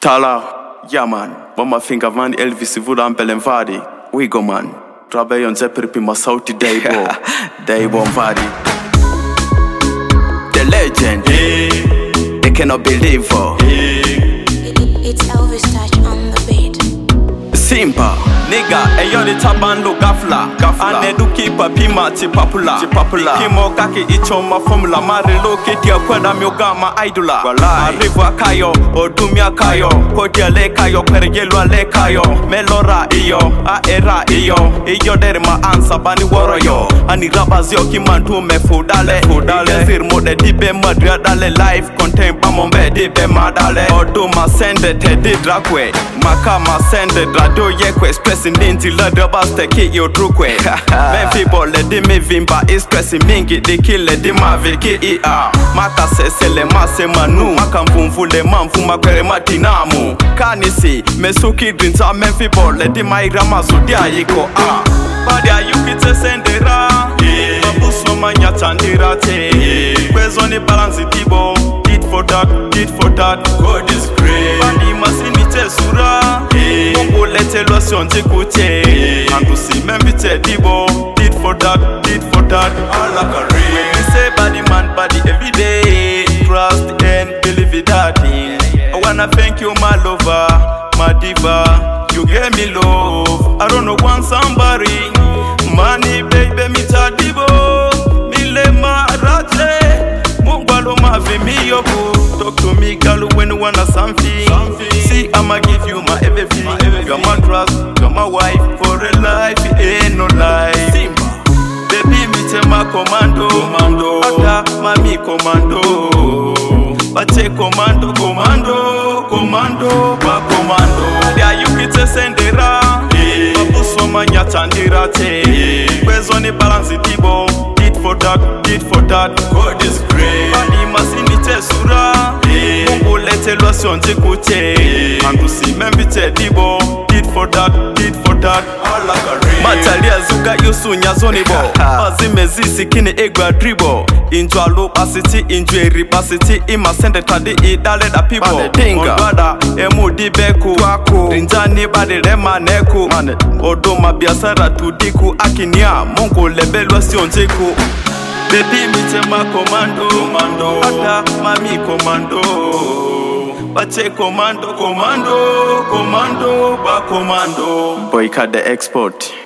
Tala, ja man, mama finger van Elvis vura ampelen vari. We go man, trabe yon zeperpi masauti Daybo, Daybo vari. The legend, they cannot believe her. It's Elvis touch on the beat. Simba, nigga, ayo the tabando gafla. Ane du kipa pima ti papula. Kimo kaki ichoma formula. Marilo kiti akwenda miogama idula. Mariva kayo, odumia kayo. Kodia le kayo, pergelwa le kayo. Melora iyo, aera iyo derima ansa bani woro yo. Ani rabazio kimantu mefudale. Igezir mode dibe madria dale. Life contain pamombe dibe madale. Oduma sende te didrakwe. Makama sende drado yekwe. Stressing ninti lada baste ki yo drukwe. Men people le di mi vimba is stressing mingi di kile di mavi ki ia. Maka sesele mase manu. Maka mvumvule mamvuma kwere matinamu. Kanisi mesuki drinta men people le di maira mazudia yiko a. Badia yukite sendera. Mabuso manya tandira te. Kwezoni balansi tibo. Did for that, God is great. Badi masinite sura. Mungu lete lotion jikute. Andusi membite dibo. Did for that, Allah kare. When we say body man, body every day. Trust and believe it that. I wanna thank you my lover, my diva. You gave me love. I don't know want somebody. Money baby me tadibo. Mile marate. Mungwalo mavi mi yoku. Talk to me girl when you wanna something. See I'ma give you my everything. You're my trust, you're my wife. For a life, it ain't no lie. Baby me te ma commando. Aka mami commando. Bache commando, ba commando. Dia yukite sendera. Babuso manya tandira te. Kwezoni balance tibo. Did for that, God is great. Badi masinite sura. Mungu lete lotion jikute. Andusi membite dibo. Did for that, Allah kare. Matalia zuka yusu nyazoni bo. Azime zisi kine egwa dribo. Injwa low asiti, injwe ribasiti. Ima sende tadi idale da pibo. Ondwada, emu dibeku. Rinjani badi rema neku. Odoma biasara tudiku. Akinia, mungu lebe lotion jiku. Baby me te ma commando. Ata mami commando. Bache commando, ba commando. Boycott the export.